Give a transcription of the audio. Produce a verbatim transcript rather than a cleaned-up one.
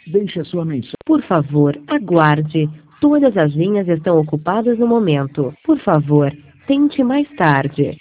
Deixe a sua mensagem. Por favor, aguarde. Todas as linhas estão ocupadas no momento. Por favor, tente mais tarde.